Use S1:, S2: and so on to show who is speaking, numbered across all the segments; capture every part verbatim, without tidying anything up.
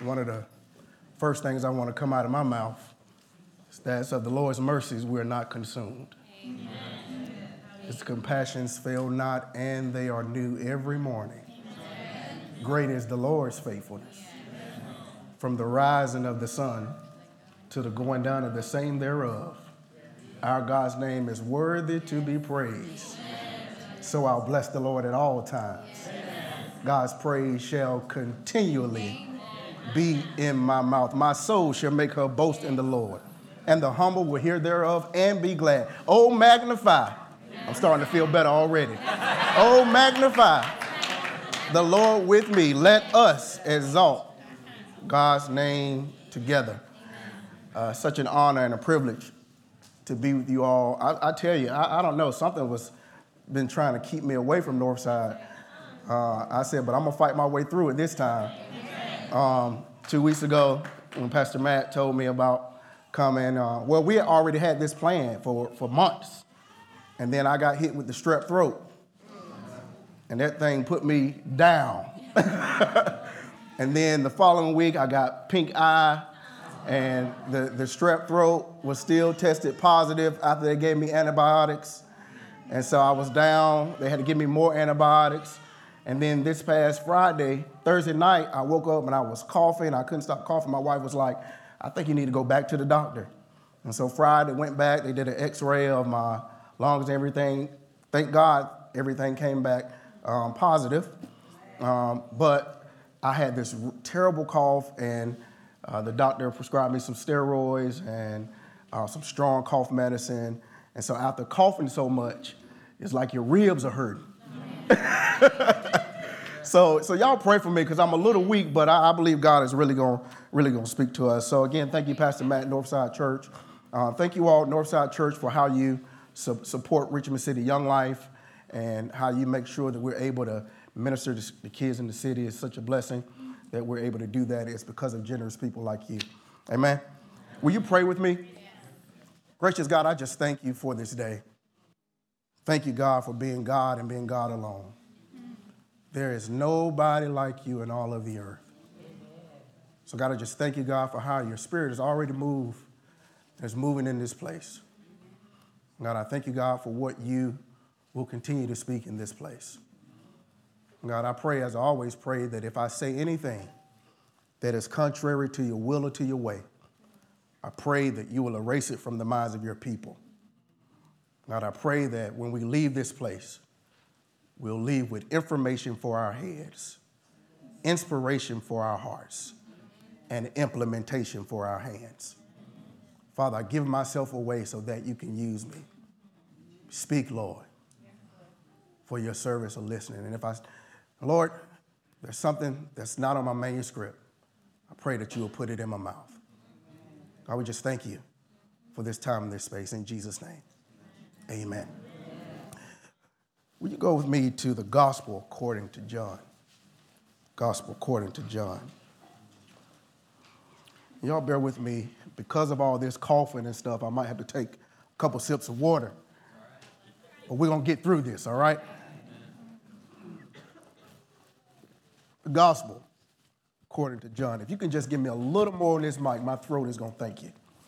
S1: one of the first things I want to come out of my mouth is that of the Lord's mercies we are not consumed. Amen. His compassions fail not, and they are new every morning. Amen. Great is the Lord's faithfulness. Amen. From the rising of the sun to the going down of the same thereof, our God's name is worthy to be praised. Amen. So I'll bless the Lord at all times. Amen. God's praise shall continually be in my mouth. My soul shall make her boast in the Lord, and the humble will hear thereof and be glad. Oh, magnify. I'm starting to feel better already. Oh, magnify the Lord with me. Let us exalt God's name together. Uh, such an honor and a privilege to be with you all. I, I tell you, I, I don't know, something was been trying to keep me away from Northside. Uh, I said, but I'm going to fight my way through it this time. Um, two weeks ago, when Pastor Matt told me about coming, uh, well, we had already had this plan for, for months. And then I got hit with the strep throat. And that thing put me down. And then the following week, I got pink eye. And the, the strep throat was still tested positive after they gave me antibiotics. And so I was down. They had to give me more antibiotics. And then this past Friday, Thursday night, I woke up and I was coughing. I couldn't stop coughing. My wife was like, I think you need to go back to the doctor. And so Friday, went back. They did an x-ray of my lungs and everything. Thank God everything came back um, positive. Um, but I had this r- terrible cough, and uh, the doctor prescribed me some steroids and uh, some strong cough medicine. And so after coughing so much, it's like your ribs are hurting. so so y'all pray for me because I'm a little weak, but I, I believe God is really going really going to speak to us. So again, thank you, Pastor Matt, Northside Church. Uh, thank you all, Northside Church, for how you su- support Richmond City Young Life and how you make sure that we're able to minister to the kids in the city. It's such a blessing that we're able to do that. It's because of generous people like you. Amen. Will you pray with me? Gracious God, I just thank you for this day. Thank you, God, for being God and being God alone. There is nobody like you in all of the earth. So, God, I just thank you, God, for how your spirit has already moved and is moving in this place. God, I thank you, God, for what you will continue to speak in this place. God, I pray, as I always pray, that if I say anything that is contrary to your will or to your way, I pray that you will erase it from the minds of your people. God, I pray that when we leave this place, we'll leave with information for our heads, inspiration for our hearts, and implementation for our hands. Father, I give myself away so that you can use me. Speak, Lord, for your service of listening. And if I, Lord, there's something that's not on my manuscript, I pray that you will put it in my mouth. God, we just thank you for this time and this space. In Jesus' name, amen. Will you go with me to the Gospel according to John? Gospel according to John. Y'all bear with me. Because of all this coughing and stuff, I might have to take a couple sips of water. But we're going to get through this, all right? The Gospel according to John. If you can just give me a little more on this mic, my throat is going to thank you.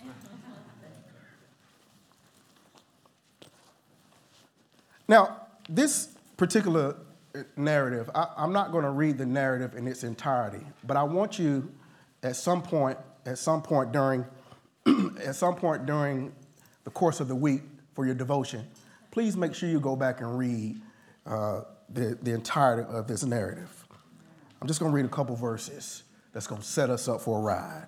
S1: Now, this particular narrative, I, I'm not going to read the narrative in its entirety, but I want you at some point, at some point during, at some point during the course of the week for your devotion, please make sure you go back and read uh, the, the entirety of this narrative. I'm just going to read a couple verses that's going to set us up for a ride.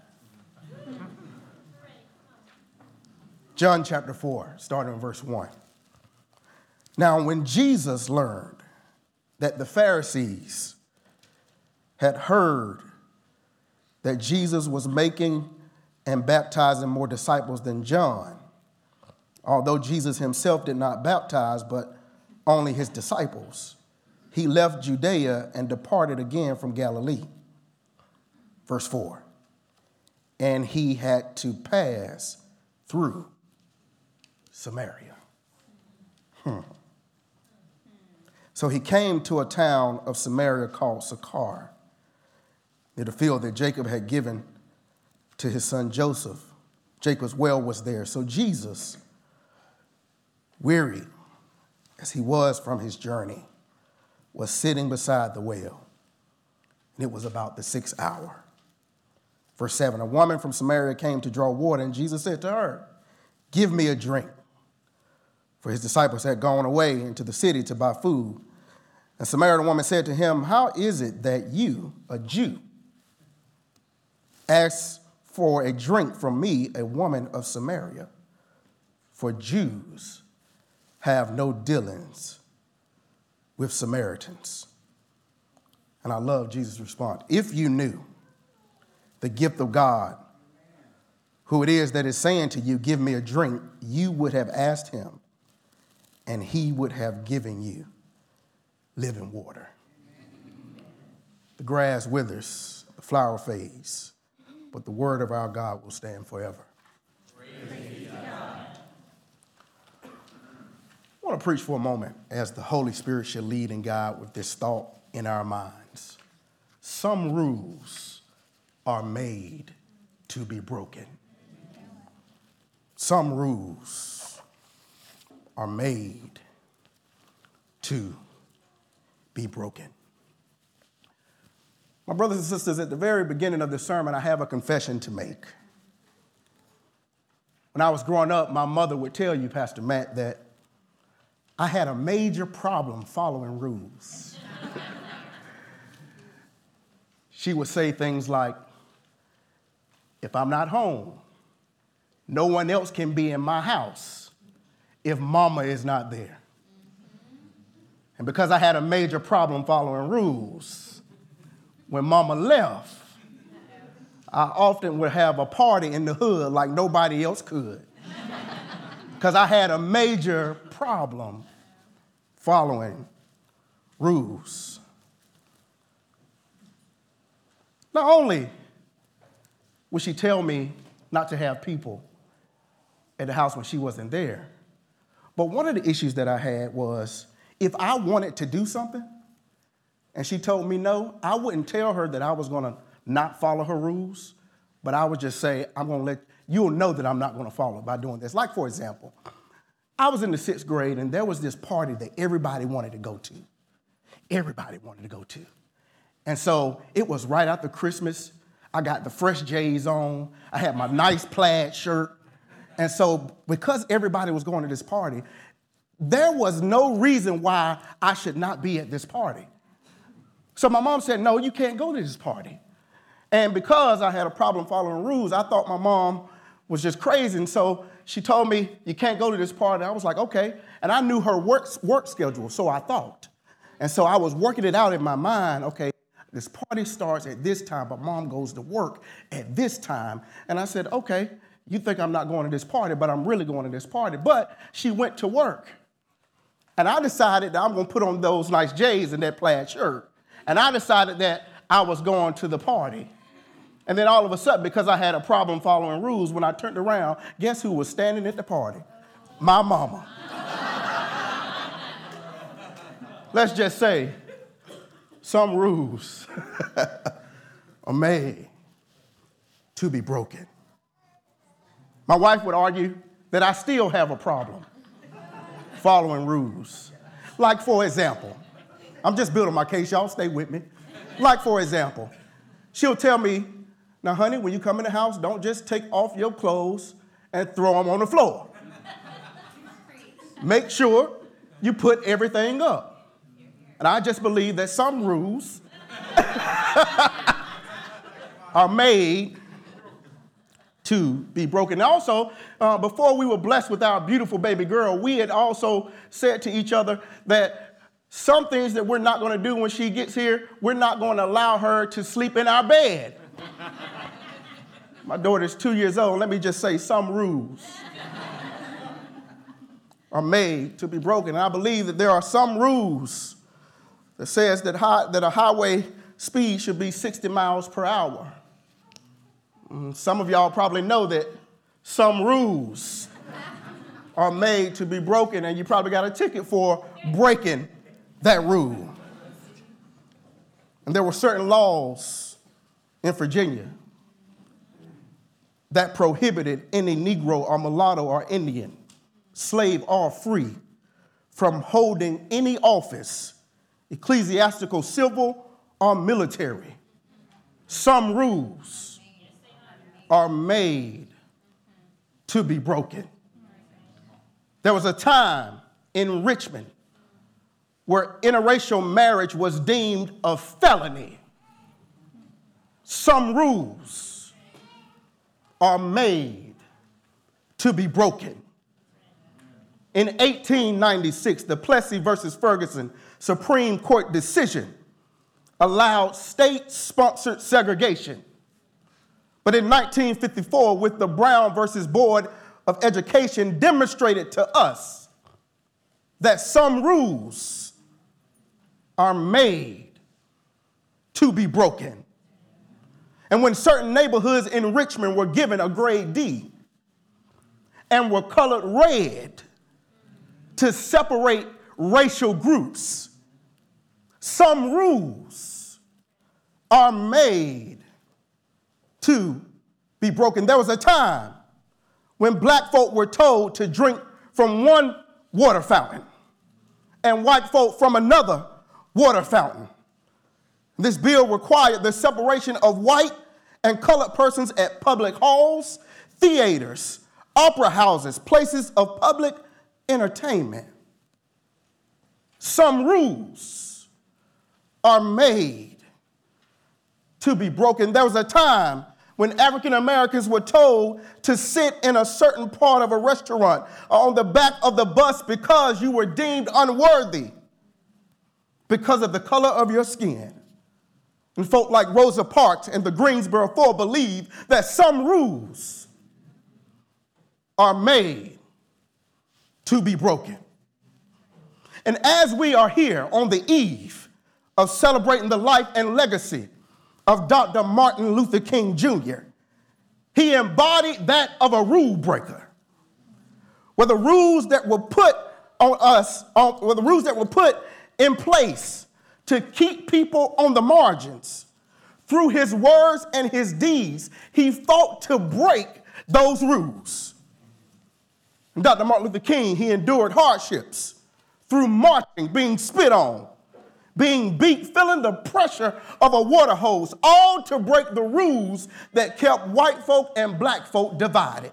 S1: John chapter four, starting in verse one. Now, when Jesus learned that the Pharisees had heard that Jesus was making and baptizing more disciples than John, although Jesus himself did not baptize, but only his disciples, he left Judea and departed again from Galilee. Verse four, and he had to pass through Samaria. Hmm. So he came to a town of Samaria called Sychar, near the field that Jacob had given to his son Joseph. Jacob's well was there. So Jesus, weary as he was from his journey, was sitting beside the well. And it was about the sixth hour. Verse seven, a woman from Samaria came to draw water, and Jesus said to her, give me a drink. For his disciples had gone away into the city to buy food. And Samaritan woman said to him, how is it that you, a Jew, ask for a drink from me, a woman of Samaria? For Jews have no dealings with Samaritans. And I love Jesus' response. If you knew the gift of God, who it is that is saying to you, give me a drink, you would have asked him, and he would have given you living water. The grass withers, the flower fades, but the word of our God will stand forever. Praise God. I want to preach for a moment as the Holy Spirit should lead and guide with this thought in our minds. Some rules are made to be broken. Some rules are made to be broken. My brothers and sisters, at the very beginning of the sermon, I have a confession to make. When I was growing up, my mother would tell you, Pastor Matt, that I had a major problem following rules. She would say things like, if I'm not home, no one else can be in my house if mama is not there. And because I had a major problem following rules, when mama left, I often would have a party in the hood like nobody else could. Because I had a major problem following rules. Not only would she tell me not to have people at the house when she wasn't there, but one of the issues that I had was if I wanted to do something and she told me no, I wouldn't tell her that I was going to not follow her rules, but I would just say, I'm going to let, you'll know that I'm not going to follow by doing this. Like, for example, I was in the sixth grade and there was this party that everybody wanted to go to. Everybody wanted to go to. And so it was right after Christmas. I got the fresh J's on. I had my nice plaid shirt. And so because everybody was going to this party, there was no reason why I should not be at this party. So my mom said, no, you can't go to this party. And because I had a problem following rules, I thought my mom was just crazy. And so she told me, you can't go to this party. I was like, okay. And I knew her work, work schedule, so I thought. And so I was working it out in my mind, okay, this party starts at this time, but mom goes to work at this time. And I said, okay, you think I'm not going to this party, but I'm really going to this party. But she went to work. And I decided that I'm going to put on those nice J's and that plaid shirt. And I decided that I was going to the party. And then all of a sudden, because I had a problem following rules, when I turned around, guess who was standing at the party? My mama. Let's just say some rules are made to be broken. My wife would argue that I still have a problem following rules. Like, for example, I'm just building my case. Y'all stay with me. Like, for example, she'll tell me, now, honey, when you come in the house, don't just take off your clothes and throw them on the floor. Make sure you put everything up. And I just believe that some rules are made to be broken. And also, uh, before we were blessed with our beautiful baby girl, we had also said to each other that some things that we're not going to do when she gets here, we're not going to allow her to sleep in our bed. My daughter's two years old. Let me just say some rules are made to be broken. And I believe that there are some rules that says that, high, that a highway speed should be sixty miles per hour. Some of y'all probably know that some rules are made to be broken, and you probably got a ticket for breaking that rule. And there were certain laws in Virginia that prohibited any Negro or mulatto or Indian, slave or free, from holding any office, ecclesiastical, civil, or military. Some rules are made to be broken. There was a time in Richmond where interracial marriage was deemed a felony. Some rules are made to be broken. In eighteen ninety-six, the Plessy versus Ferguson Supreme Court decision allowed state-sponsored segregation. But in nineteen fifty-four, with the Brown versus Board of Education, demonstrated to us that some rules are made to be broken. And when certain neighborhoods in Richmond were given a grade D and were colored red to separate racial groups, some rules are made to be broken. There was a time when black folk were told to drink from one water fountain and white folk from another water fountain. This bill required the separation of white and colored persons at public halls, theaters, opera houses, places of public entertainment. Some rules are made to be broken. There was a time when African Americans were told to sit in a certain part of a restaurant or on the back of the bus because you were deemed unworthy because of the color of your skin. And folk like Rosa Parks and the Greensboro Four believe that some rules are made to be broken. And as we are here on the eve of celebrating the life and legacy of Doctor Martin Luther King Junior, he embodied that of a rule breaker, where the rules that were put on us, on, where the rules that were put in place to keep people on the margins, through his words and his deeds, he fought to break those rules. And Doctor Martin Luther King, he endured hardships through marching, being spit on, being beat, feeling the pressure of a water hose, all to break the rules that kept white folk and black folk divided.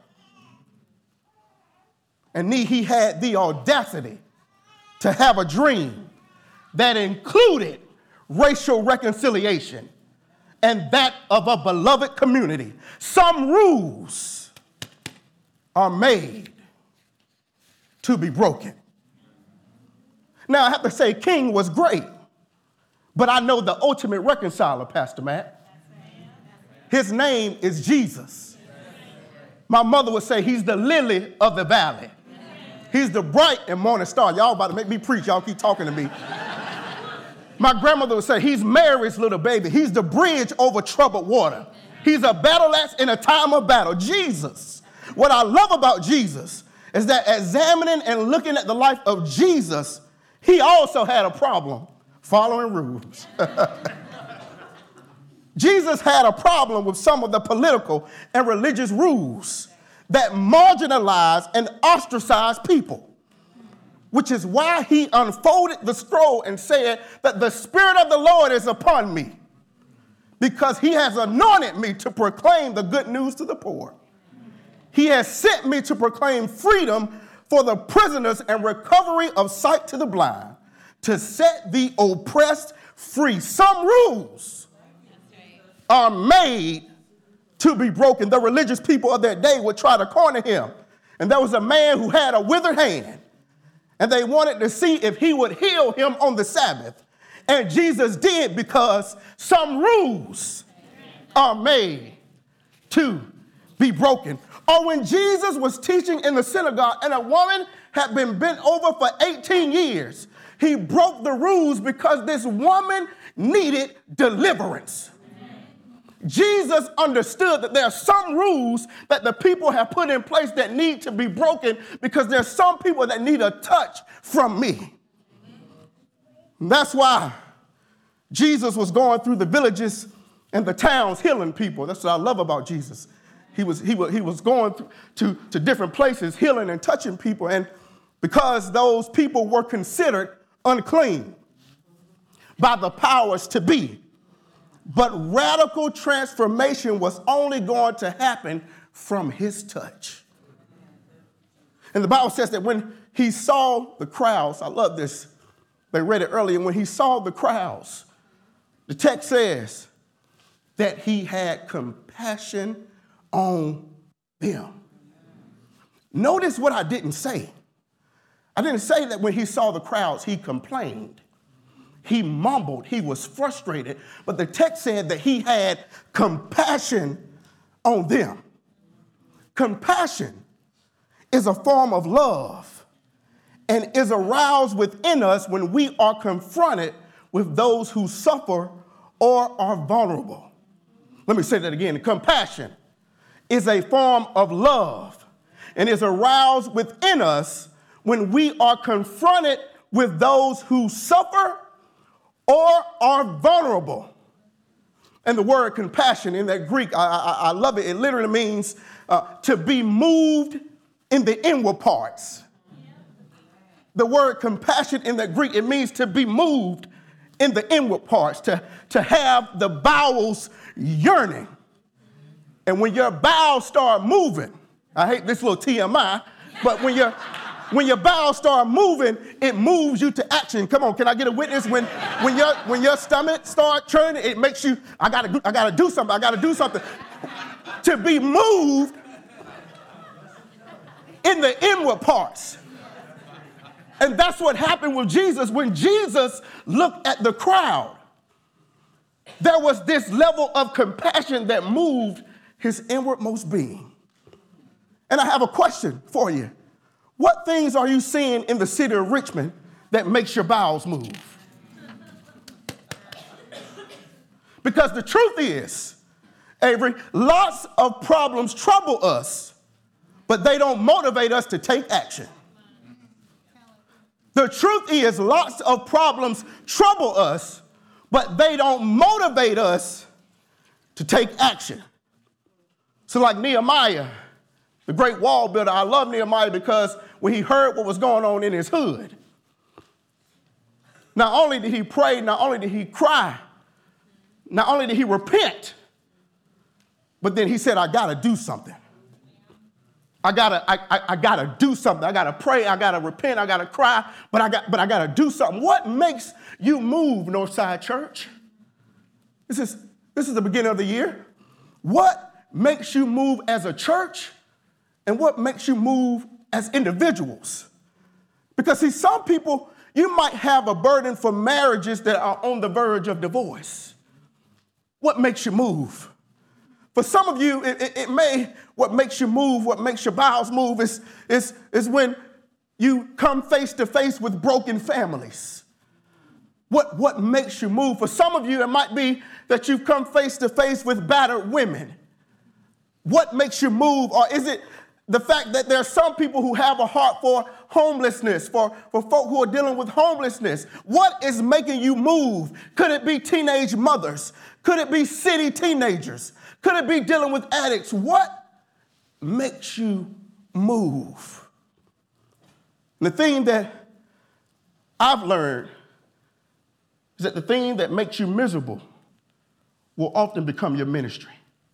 S1: And he had the audacity to have a dream that included racial reconciliation and that of a beloved community. Some rules are made to be broken. Now, I have to say, King was great, but I know the ultimate reconciler, Pastor Matt. His name is Jesus. My mother would say he's the lily of the valley. He's the bright and morning star. Y'all about to make me preach. Y'all keep talking to me. My grandmother would say he's Mary's little baby. He's the bridge over troubled water. He's a battle axe in a time of battle. Jesus. What I love about Jesus is that examining and looking at the life of Jesus, he also had a problem following rules. Jesus had a problem with some of the political and religious rules that marginalized and ostracized people, which is why he unfolded the scroll and said that the Spirit of the Lord is upon me because he has anointed me to proclaim the good news to the poor. He has sent me to proclaim freedom for the prisoners and recovery of sight to the blind, to set the oppressed free. Some rules are made to be broken. The religious people of that day would try to corner him. And there was a man who had a withered hand, and they wanted to see if he would heal him on the Sabbath. And Jesus did, because some rules are made to be broken. Or when Jesus was teaching in the synagogue and a woman had been bent over for eighteen years, he broke the rules because this woman needed deliverance. Jesus understood that there are some rules that the people have put in place that need to be broken because there's some people that need a touch from me. And that's why Jesus was going through the villages and the towns healing people. That's what I love about Jesus. He was, he was, he was going to, to different places, healing and touching people. And because those people were considered unclean by the powers to be. But radical transformation was only going to happen from his touch. And the Bible says that when he saw the crowds, I love this, they read it earlier, when he saw the crowds, the text says that he had compassion on them. Notice what I didn't say. I didn't say that when he saw the crowds, he complained. He mumbled. He was frustrated. But the text said that he had compassion on them. Compassion is a form of love and is aroused within us when we are confronted with those who suffer or are vulnerable. Let me say that again. Compassion is a form of love and is aroused within us when we are confronted with those who suffer or are vulnerable. And the word compassion in that Greek, I, I, I love it. It literally means uh, to be moved in the inward parts. The word compassion in that Greek, it means to be moved in the inward parts, to, to have the bowels yearning. And when your bowels start moving, I hate this little T M I, but when your when your bowels start moving, it moves you to action. Come on, can I get a witness? When when your when your stomach start churning, it makes you, I gotta do, I gotta do something, I gotta do something. To be moved in the inward parts. And that's what happened with Jesus. When Jesus looked at the crowd, there was this level of compassion that moved his inwardmost being. And I have a question for you. What things are you seeing in the city of Richmond that makes your bowels move? Because the truth is, Avery, lots of problems trouble us, but they don't motivate us to take action. The truth is, lots of problems trouble us, but they don't motivate us to take action. So like Nehemiah, the great wall builder, I love Nehemiah because when he heard what was going on in his hood, not only did he pray, not only did he cry, not only did he repent, but then he said, I gotta do something. I gotta, I, I, I gotta do something. I gotta pray, I gotta repent, I gotta cry, but I got, but I gotta do something. What makes you move, Northside Church? This is, this is the beginning of the year. What makes you move as a church, and what makes you move as individuals? Because see, some people, you might have a burden for marriages that are on the verge of divorce. What makes you move? For some of you, it, it, it may, what makes you move, what makes your bowels move is, is, is when you come face to face with broken families. What, what makes you move? For some of you, it might be that you've come face to face with battered women. What makes you move? Or is it the fact that there are some people who have a heart for homelessness, for, for folk who are dealing with homelessness? What is making you move? Could it be teenage mothers? Could it be city teenagers? Could it be dealing with addicts? What makes you move? And the thing that I've learned is that the thing that makes you miserable will often become your ministry.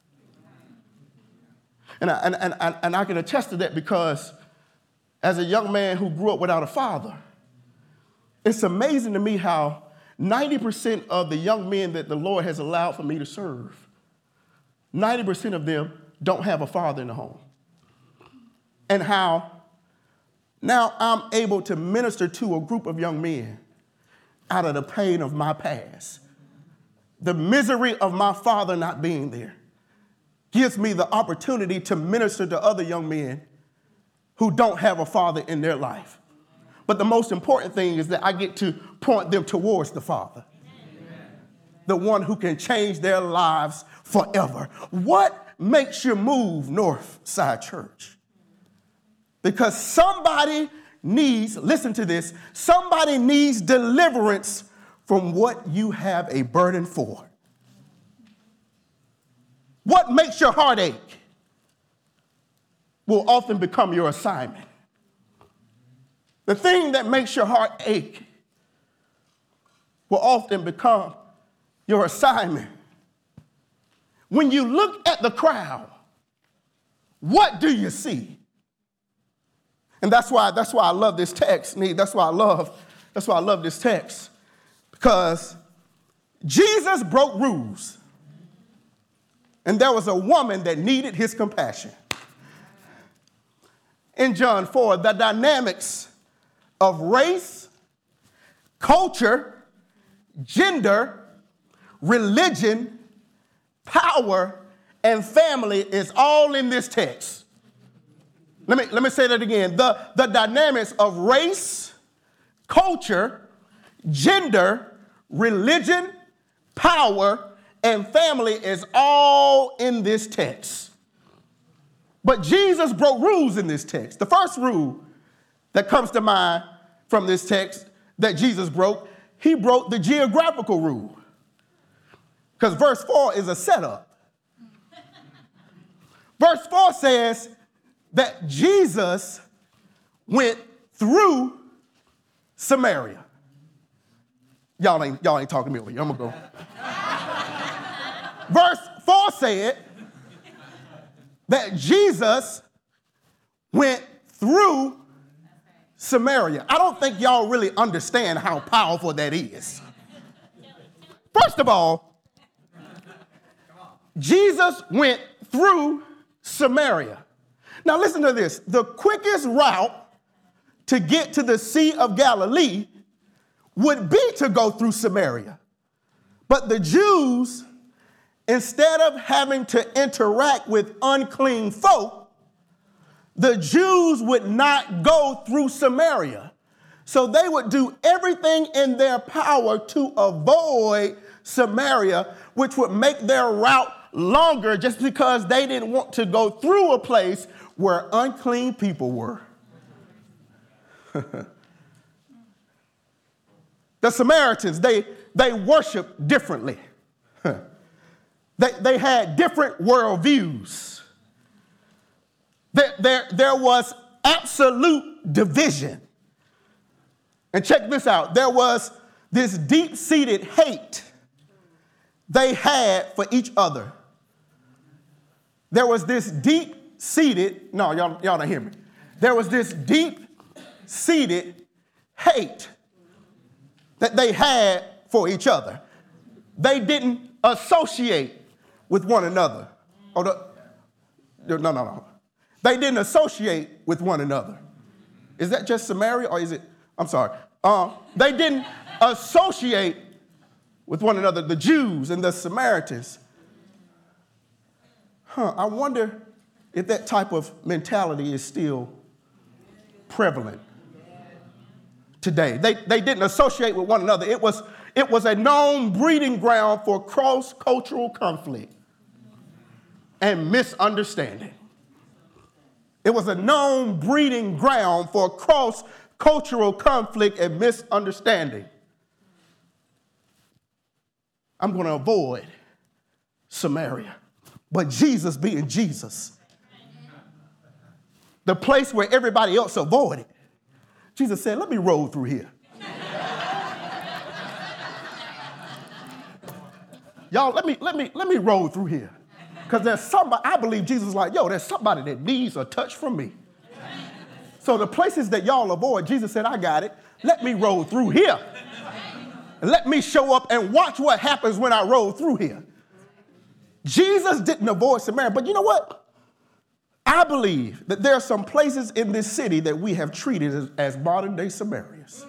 S1: And I, and, and, and I can attest to that because as a young man who grew up without a father, it's amazing to me how ninety percent of the young men that the Lord has allowed for me to serve, ninety percent of them don't have a father in the home. And how now I'm able to minister to a group of young men out of the pain of my past. The misery of my father not being there gives me the opportunity to minister to other young men who don't have a father in their life. But the most important thing is that I get to point them towards the Father, Amen. The one who can change their lives forever. What makes you move, Northside Church? Because somebody needs, listen to this, somebody needs deliverance from what you have a burden for. What makes your heart ache will often become your assignment. The thing that makes your heart ache will often become your assignment. When you look at the crowd, what do you see? And that's why, that's why I love this text. That's why I love, that's why I love this text. Because Jesus broke rules. And there was a woman that needed his compassion. In John four, the dynamics of race, culture, gender, religion, power, and family is all in this text. Let me, let me say that again. The, the dynamics of race, culture, gender, religion, power, and family is all in this text. But Jesus broke rules in this text. The first rule that comes to mind from this text that Jesus broke, he broke the geographical rule. Because verse four is a setup. Verse four says that Jesus went through Samaria. Y'all ain't, y'all ain't talking to me over here. I'm going to go. Verse four said that Jesus went through Samaria. I don't think y'all really understand how powerful that is. First of all, Jesus went through Samaria. Now listen to this. The quickest route to get to the Sea of Galilee would be to go through Samaria. But the Jews, instead of having to interact with unclean folk, the Jews would not go through Samaria. So they would do everything in their power to avoid Samaria, which would make their route longer just because they didn't want to go through a place where unclean people were. The Samaritans, they, they worshiped differently. they, they had different worldviews. There, there, there was absolute division. And check this out. There was this deep-seated hate they had for each other. There was this deep-seated, no, y'all, y'all don't hear me. There was this deep-seated hate that they had for each other. They didn't associate with one another. Oh, the, no, no, no. They didn't associate with one another. Is that just Samaria or is it, I'm sorry. Uh, they didn't associate with one another, the Jews and the Samaritans. Huh, I wonder if that type of mentality is still prevalent today. They, they didn't associate with one another. It was, it was a known breeding ground for cross-cultural conflict and misunderstanding. It was a known breeding ground for cross-cultural conflict and misunderstanding. I'm going to avoid Samaria. But Jesus being Jesus, the place where everybody else avoided, Jesus said, let me roll through here. Y'all, let me, let me, let me roll through here. Because there's somebody, I believe Jesus is like, yo, there's somebody that needs a touch from me. So the places that y'all avoid, Jesus said, I got it. Let me roll through here. And let me show up and watch what happens when I roll through here. Jesus didn't avoid Samaria, but you know what? I believe that there are some places in this city that we have treated as, as modern-day Samarias.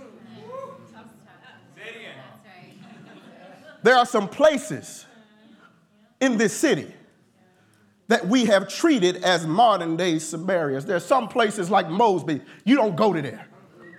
S1: There are some places in this city that we have treated as modern-day Samarias. There are some places like Mosby, you don't go to there.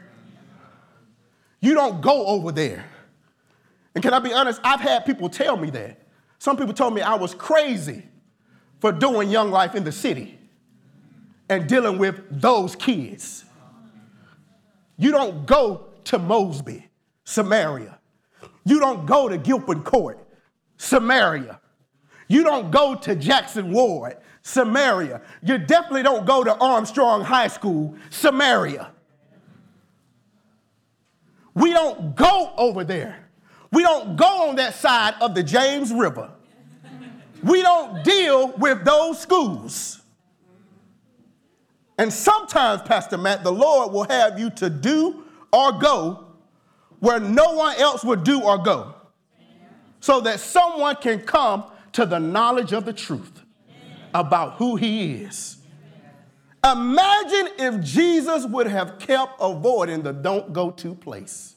S1: You don't go over there. And can I be honest? I've had people tell me that. Some people told me I was crazy for doing Young Life in the city and dealing with those kids. You don't go to Mosby, Samaria. You don't go to Gilpin Court, Samaria. You don't go to Jackson Ward, Samaria. You definitely don't go to Armstrong High School, Samaria. We don't go over there. We don't go on that side of the James River. We don't deal with those schools. And sometimes, Pastor Matt, the Lord will have you to do or go where no one else would do or go, so that someone can come to the knowledge of the truth about who he is. Imagine if Jesus would have kept avoiding the don't go to place.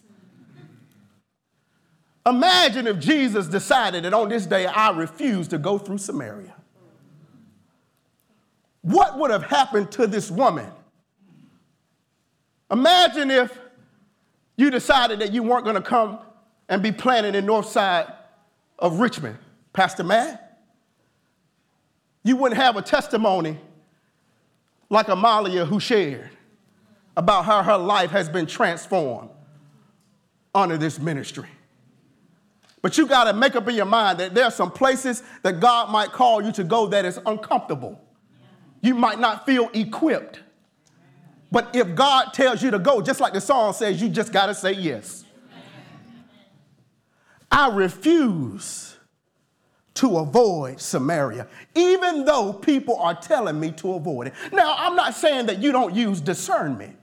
S1: Imagine if Jesus decided that on this day I refuse to go through Samaria. What would have happened to this woman? Imagine if you decided that you weren't going to come and be planted in north side of Richmond, Pastor Matt. You wouldn't have a testimony like Amalia, who shared about how her life has been transformed under this ministry. But you got to make up in your mind that there are some places that God might call you to go that is uncomfortable. You might not feel equipped. But if God tells you to go, just like the song says, you just got to say yes. I refuse to avoid Samaria, even though people are telling me to avoid it. Now, I'm not saying that you don't use discernment.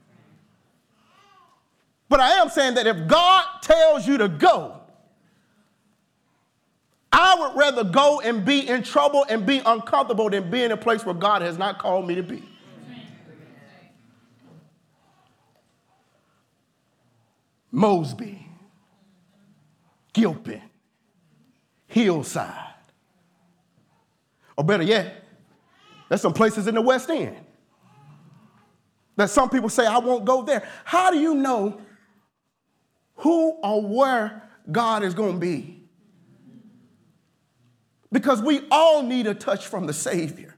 S1: But I am saying that if God tells you to go, I would rather go and be in trouble and be uncomfortable than be in a place where God has not called me to be. Mosby, Gilpin, Hillside. Or better yet, there's some places in the West End that some people say, I won't go there. How do you know who or where God is going to be? Because we all need a touch from the Savior.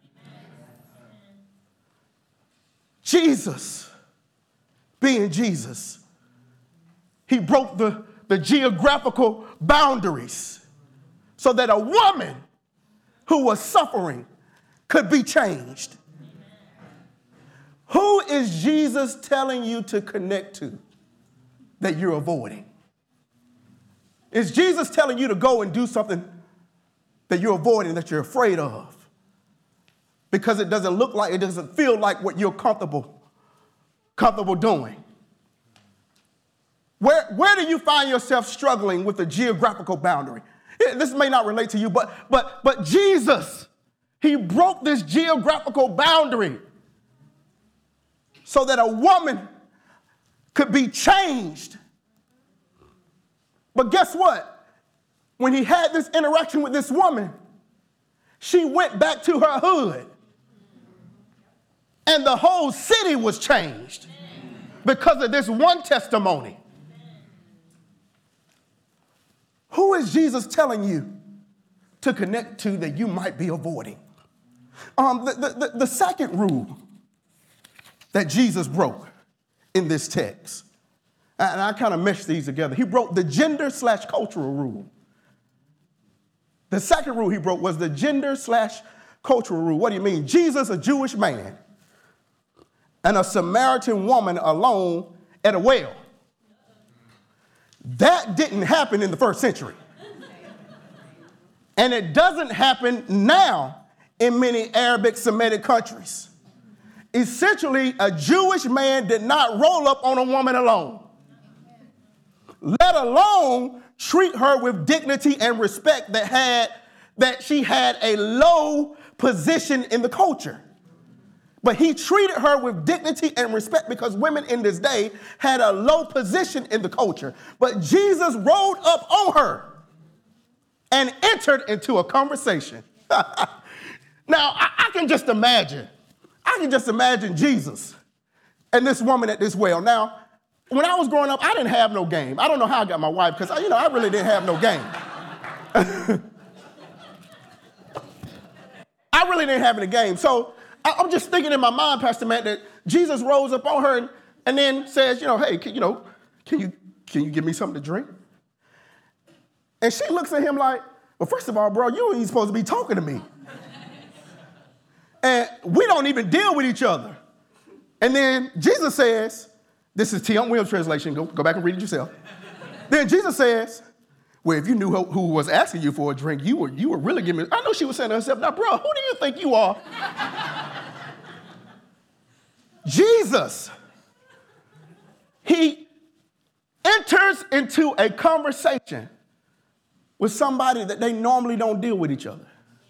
S1: Jesus, being Jesus, he broke the, the geographical boundaries so that a woman who was suffering could be changed. Who is Jesus telling you to connect to that you're avoiding? Is Jesus telling you to go and do something that you're avoiding, that you're afraid of? Because it doesn't look like, it doesn't feel like what you're comfortable, comfortable doing. Where, where do you find yourself struggling with the geographical boundary? This may not relate to you, but, but, but Jesus, he broke this geographical boundary so that a woman could be changed. But guess what? When he had this interaction with this woman, she went back to her hood. And the whole city was changed because of this one testimony. Who is Jesus telling you to connect to that you might be avoiding? Um, the, the, the second rule that Jesus broke in this text, and I kind of meshed these together. He broke the gender slash cultural rule. The second rule he broke was the gender slash cultural rule. What do you mean? Jesus, a Jewish man, and a Samaritan woman alone at a well. That didn't happen in the first century. And it doesn't happen now in many Arabic Semitic countries. Essentially, a Jewish man did not roll up on a woman alone, let alone treat her with dignity and respect that had that she had a low position in the culture. But he treated her with dignity and respect because women in this day had a low position in the culture. But Jesus rode up on her and entered into a conversation. Now, I, I can just imagine, I can just imagine Jesus and this woman at this well. Now, when I was growing up, I didn't have no game. I don't know how I got my wife because, you know, I really didn't have no game. I really didn't have any game. So I'm just thinking in my mind, Pastor Matt, that Jesus rose up on her and, and then says, you know, hey, can, you know, can you can you give me something to drink? And she looks at him like, Well, first of all, bro, you ain't supposed to be talking to me. And we don't even deal with each other. And then Jesus says, this is T M Williams translation, go, go back and read it yourself. Then Jesus says, well, if you knew who, who was asking you for a drink, you were, you were really giving me, I know she was saying to herself, now, bro, who do you think you are? Jesus, he enters into a conversation with somebody that they normally don't deal with each other.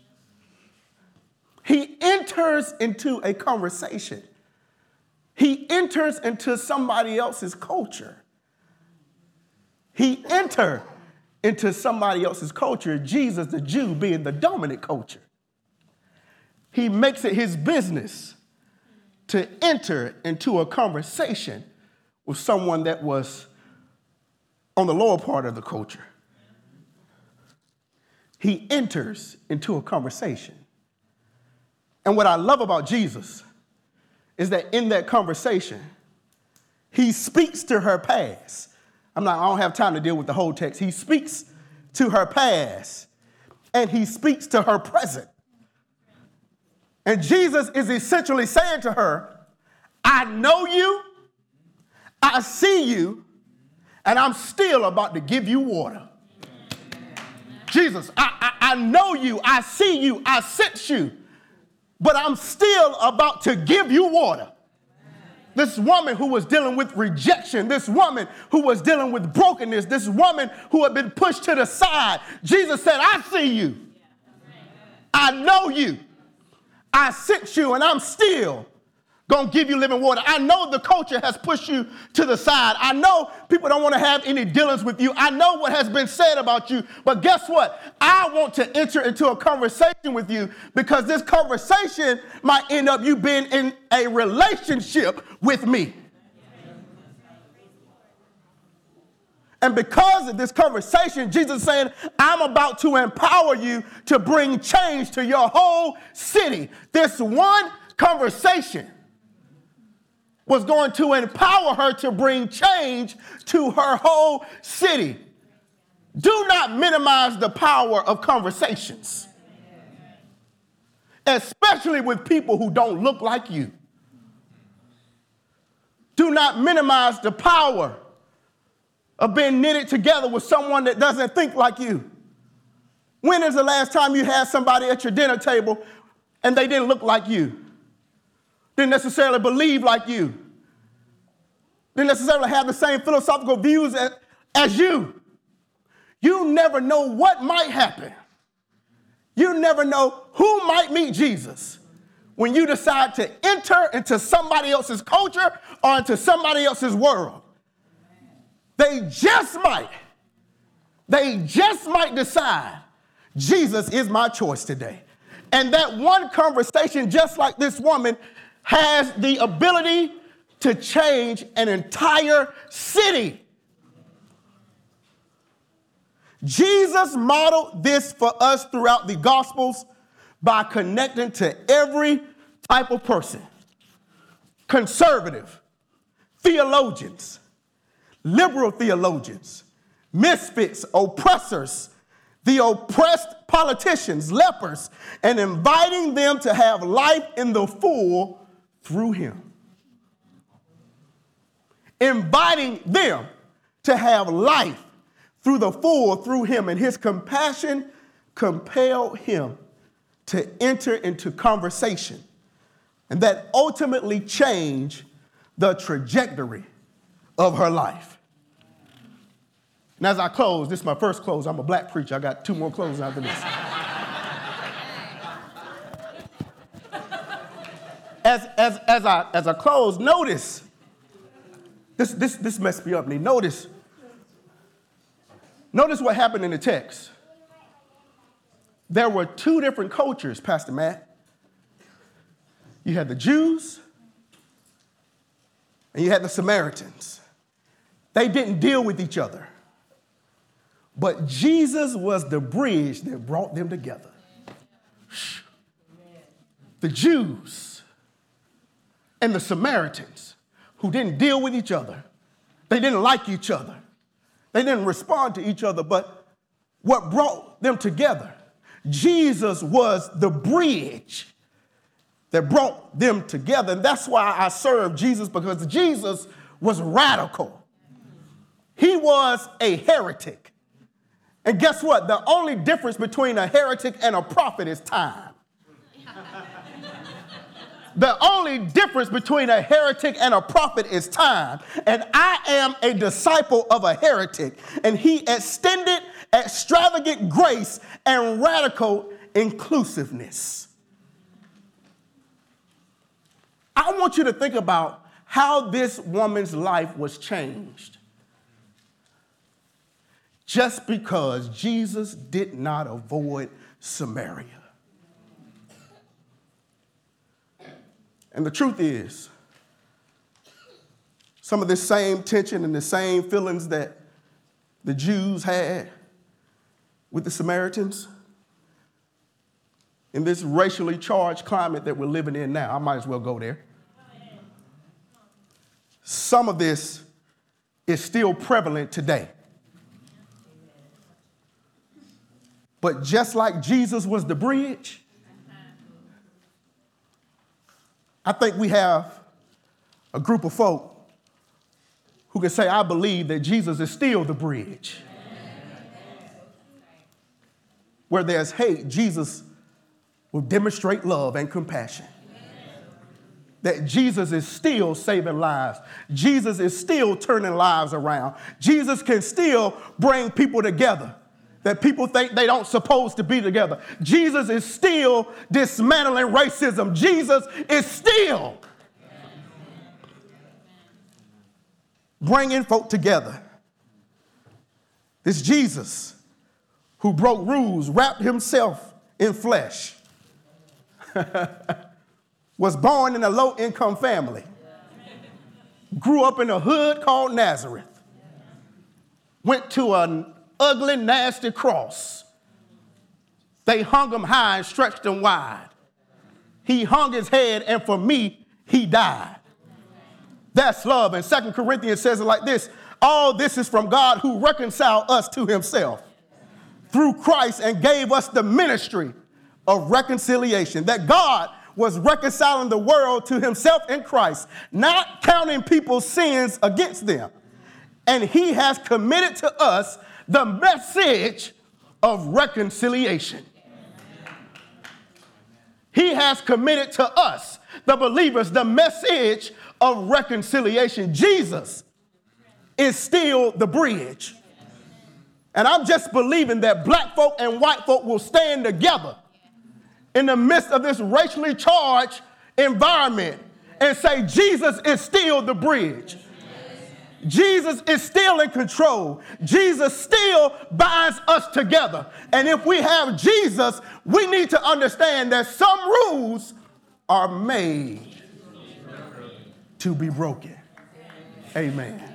S1: He enters into a conversation. He enters into somebody else's culture. He entered into somebody else's culture, Jesus, the Jew, being the dominant culture. He makes it his business to enter into a conversation with someone that was on the lower part of the culture. He enters into a conversation. And what I love about Jesus is that in that conversation, he speaks to her past. I'm not, I don't have time to deal with the whole text. He speaks to her past, and he speaks to her present. And Jesus is essentially saying to her, I know you, I see you, and I'm still about to give you water. Jesus, I, I, I know you, I see you, I sense you, but I'm still about to give you water. This woman who was dealing with rejection, this woman who was dealing with brokenness, this woman who had been pushed to the side, Jesus said, I see you. I know you. I sense you, and I'm still going to give you living water. I know the culture has pushed you to the side. I know people don't want to have any dealings with you. I know what has been said about you. But guess what? I want to enter into a conversation with you because this conversation might end up you being in a relationship with me. And because of this conversation, Jesus is saying, I'm about to empower you to bring change to your whole city. This one conversation was going to empower her to bring change to her whole city. Do not minimize the power of conversations, especially with people who don't look like you. Do not minimize the power of being knitted together with someone that doesn't think like you. When is the last time you had somebody at your dinner table and they didn't look like you? Didn't necessarily believe like you, didn't necessarily have the same philosophical views as, as you. You never know what might happen. You never know who might meet Jesus when you decide to enter into somebody else's culture or into somebody else's world. They just might, they just might decide, Jesus is my choice today. And that one conversation, just like this woman, has the ability to change an entire city. Jesus modeled this for us throughout the Gospels by connecting to every type of person. Conservative, theologians, liberal theologians, misfits, oppressors, the oppressed politicians, lepers, and inviting them to have life in the full through him. Inviting them to have life through the full through him, and his compassion compelled him to enter into conversation, and that ultimately changed the trajectory of her life. And as I close, this is my first close. I'm a black preacher. I got two more closes after this. As, as, as, I, as I close, notice, this, this, this messed me up. Notice, notice what happened in the text. There were two different cultures, Pastor Matt. You had the Jews and you had the Samaritans. They didn't deal with each other. But Jesus was the bridge that brought them together. The Jews and the Samaritans, who didn't deal with each other. They didn't like each other. They didn't respond to each other. But what brought brought them together. Jesus was the bridge that brought them together. And that's why I serve Jesus, because Jesus was radical. He was a heretic. And guess what? The only difference between a heretic and a prophet is time. The only difference between a heretic and a prophet is time. And I am a disciple of a heretic. And he extended extravagant grace and radical inclusiveness. I want you to think about how this woman's life was changed just because Jesus did not avoid Samaria. And the truth is, some of this same tension and the same feelings that the Jews had with the Samaritans in this racially charged climate that we're living in now, I might as well go there. Some of this is still prevalent today. But just like Jesus was the bridge, I think we have a group of folk who can say, I believe that Jesus is still the bridge. Where there's hate, Jesus will demonstrate love and compassion. That Jesus is still saving lives. Jesus is still turning lives around. Jesus can still bring people together that people think they don't supposed to be together. Jesus is still dismantling racism. Jesus is still bringing folk together. This Jesus who broke rules, wrapped himself in flesh, was born in a low-income family, grew up in a hood called Nazareth, went to an ugly, nasty cross. They hung him high and stretched him wide. He hung his head, and for me, he died. That's love. And Second Corinthians says it like this: all this is from God, who reconciled us to himself through Christ and gave us the ministry of reconciliation. That God was reconciling the world to himself in Christ, not counting people's sins against them. And he has committed to us the message of reconciliation. He has committed to us, the believers, the message of reconciliation. Jesus is still the bridge. And I'm just believing that black folk and white folk will stand together in the midst of this racially charged environment and say, Jesus is still the bridge. Jesus is still in control. Jesus still binds us together. And if we have Jesus, we need to understand that some rules are made to be broken. Amen.